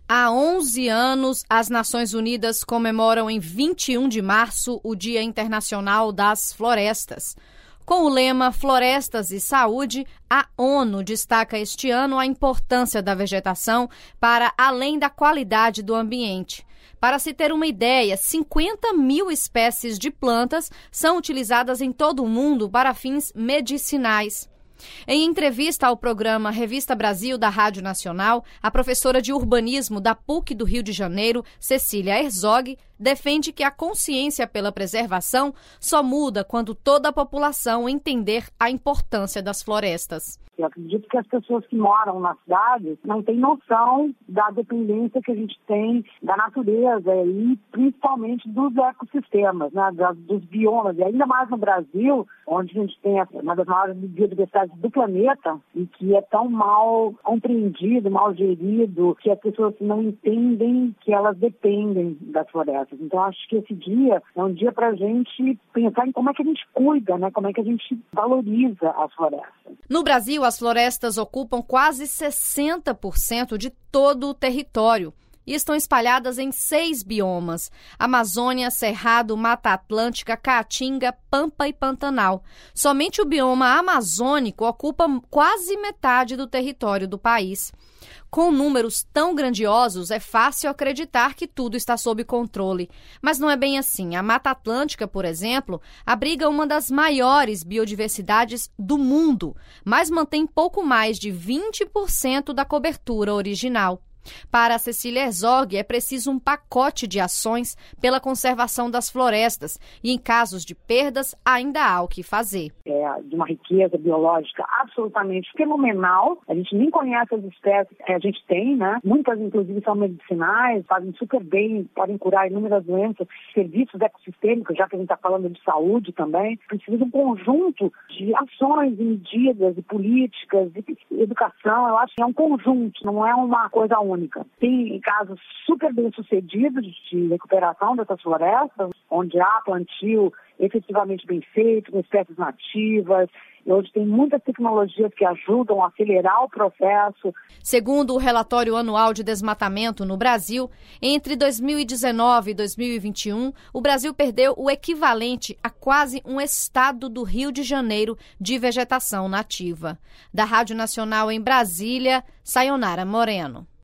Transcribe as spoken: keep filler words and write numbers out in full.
Há onze anos, as Nações Unidas comemoram em vinte e um de março o Dia Internacional das Florestas. Com o lema Florestas e Saúde, a ONU destaca este ano a importância da vegetação para além da qualidade do ambiente. Para se ter uma ideia, cinquenta mil espécies de plantas são utilizadas em todo o mundo para fins medicinais. Em entrevista ao programa Revista Brasil da Rádio Nacional, a professora de urbanismo da P U C do Rio de Janeiro, Cecília Herzog, defende que a consciência pela preservação só muda quando toda a população entender a importância das florestas. Eu acredito que as pessoas que moram na cidade não têm noção da dependência que a gente tem da natureza e principalmente dos ecossistemas, né, dos biomas. E ainda mais no Brasil, onde a gente tem uma das maiores biodiversidades do planeta e que é tão mal compreendido, mal gerido, que as pessoas não entendem que elas dependem das florestas. Então, acho que esse dia é um dia para a gente pensar em como é que a gente cuida, né, como é que a gente valoriza as florestas. No Brasil, as florestas ocupam quase sessenta por cento de todo o território e estão espalhadas em seis biomas: Amazônia, Cerrado, Mata Atlântica, Caatinga, Pampa e Pantanal. Somente o bioma amazônico ocupa quase metade do território do país. Com números tão grandiosos, é fácil acreditar que tudo está sob controle. Mas não é bem assim. A Mata Atlântica, por exemplo, abriga uma das maiores biodiversidades do mundo, mas mantém pouco mais de vinte por cento da cobertura original. Para a Cecília Herzog, é preciso um pacote de ações pela conservação das florestas e, em casos de perdas, ainda há o que fazer. É de uma riqueza biológica absolutamente fenomenal. A gente nem conhece as espécies que a gente tem, né? Muitas, inclusive, são medicinais, fazem super bem, podem curar inúmeras doenças, serviços ecossistêmicos, já que a gente está falando de saúde também. Precisa de um conjunto de ações e medidas e políticas e educação. Eu acho que é um conjunto, não é uma coisa única. Tem casos super bem-sucedidos de recuperação dessas florestas, onde há plantio efetivamente bem feito, com espécies nativas. E hoje tem muitas tecnologias que ajudam a acelerar o processo. Segundo o relatório anual de desmatamento no Brasil, entre dois mil e dezenove e dois mil e vinte e um, o Brasil perdeu o equivalente a quase um estado do Rio de Janeiro de vegetação nativa. Da Rádio Nacional em Brasília, Sayonara Moreno.